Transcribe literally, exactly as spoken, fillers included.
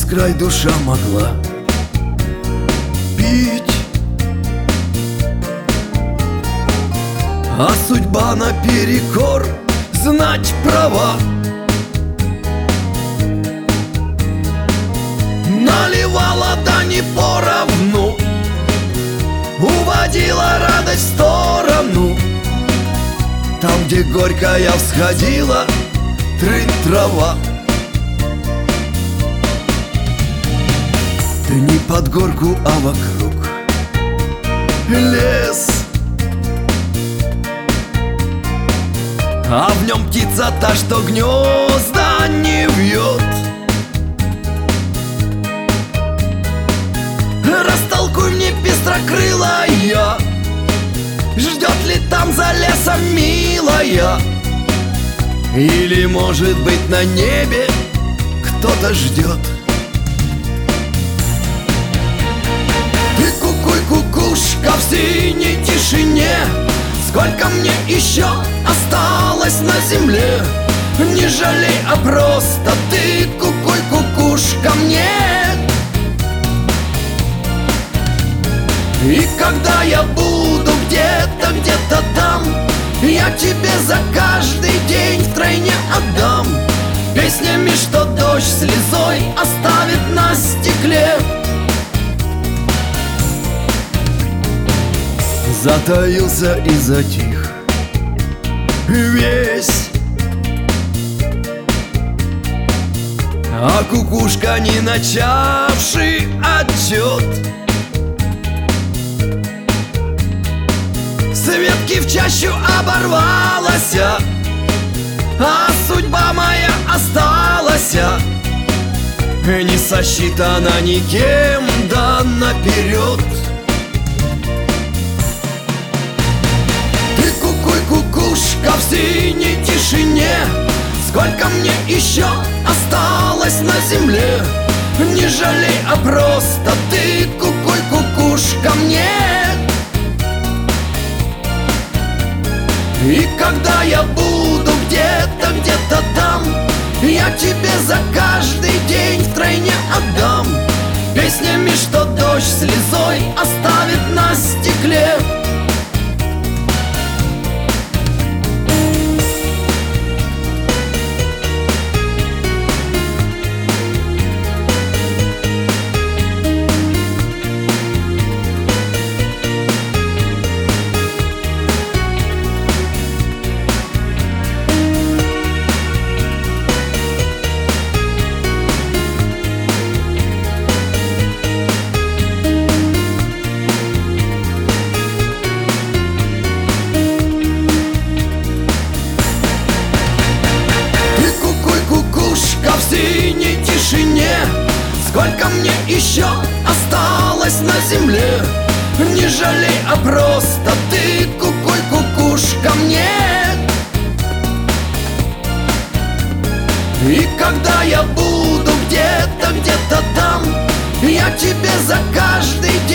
край душа могла пить, а судьба наперекор знать права. Наливала, да не поровну, уводила радость в сторону. Там, где горькая всходила трынь трава. Ты не под горку, а вокруг лес, а в нем птица та, что гнезда не вьет. Растолкуй мне, пестрокрылая, ждет ли там за лесом милая? Или, может быть, на небе кто-то ждет? Ты кукуй, кукушка в синей тишине, сколько мне еще осталось на земле? Не жалей, а просто ты кукуй, кукушка мне. И когда я буду где-то, где-то там, я тебе за каждый день втройне отдам песнями, что дождь слезой оставит на стекле. Затаился и затих весь, а кукушка, не начавший отчет, с ветки в чащу оборвалась, а судьба моя осталась не сосчитана никем, да наперед. Ты кукуй, кукушка в синей тишине, сколько мне еще осталось на земле? Не жалей, а просто ты кукуй, кукушка мне. И когда я буду где-то, где-то там, я тебе за каждый день втройне отдам песнями, что дождь слезой оставит на стекле. В синей тишине, сколько мне еще осталось на земле? Не жалей, а просто ты кукуй, кукушка мне. И когда я буду где-то, где-то там, я тебе за каждый день